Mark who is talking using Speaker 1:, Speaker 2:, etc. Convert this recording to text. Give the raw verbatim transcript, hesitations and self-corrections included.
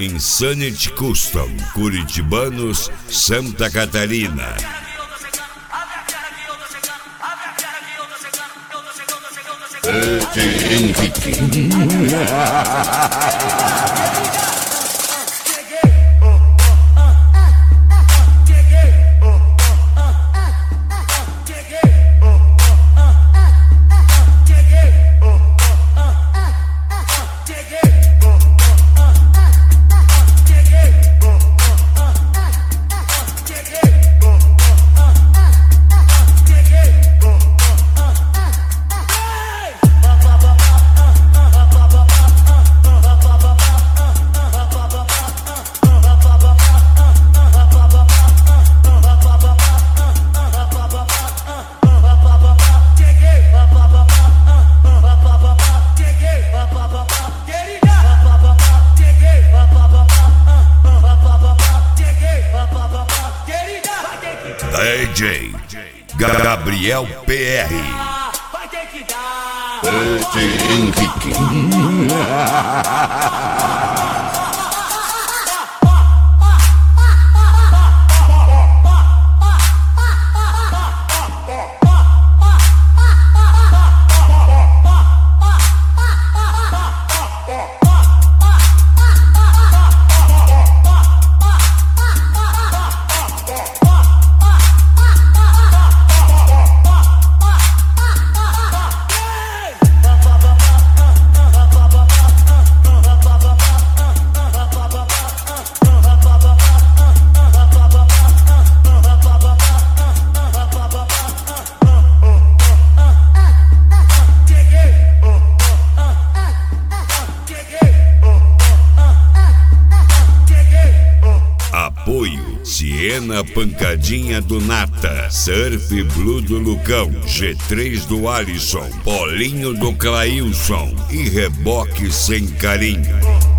Speaker 1: Insanity Custom, Curitibanos, Santa Catarina. Henrique. D J Gabriel P R. D J Henrique. Apoio Siena Pancadinha do Nata, Surf Blue do Lucão, G três do Alisson, Polinho do Clailson e Reboque Sem Carinho.